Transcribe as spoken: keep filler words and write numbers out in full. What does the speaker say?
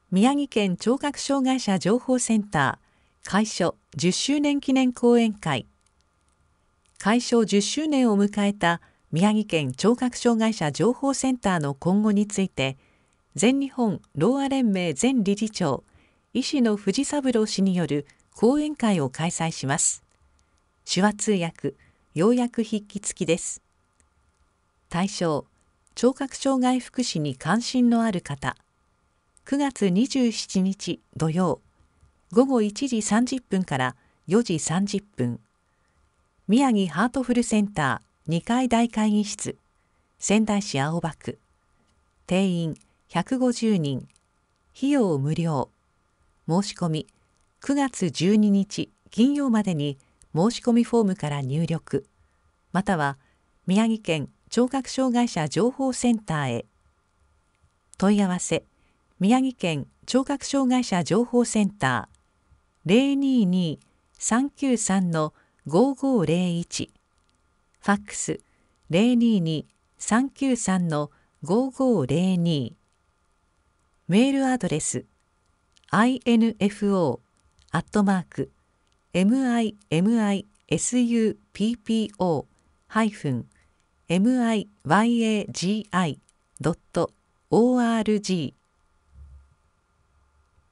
宮城県聴覚障害者情報センター開所じゅっしゅうねん記念講演会。開所じゅっしゅうねんを迎えた宮城県聴覚障害者情報センターの今後について、全日本ろうあ連盟前理事長、石野藤三郎氏による講演会を開催します。手話通訳、要約筆記付きです。対象、聴覚障害福祉に関心のある方。くがつにじゅうしちにち土曜、ごごいちじさんじゅっぷんからよじさんじゅっぷん。宮城ハートフルセンターにかい大会議室、仙台市青葉区。定員ひゃくごじゅうにん。費用無料。申し込みくがつじゅうににち金曜までに申し込みフォームから入力、または宮城県聴覚障害者情報センターへ。問い合わせ宮城県聴覚障害者情報センター ゼロにーにーさんきゅうさんのごごゼロいち、ファックス ゼロにーにーさんきゅうさんのごごゼロに、メールアドレス アイエヌエフオー アットマーク ミミスプポ ハイフン ミヤギ ドットオーアールジー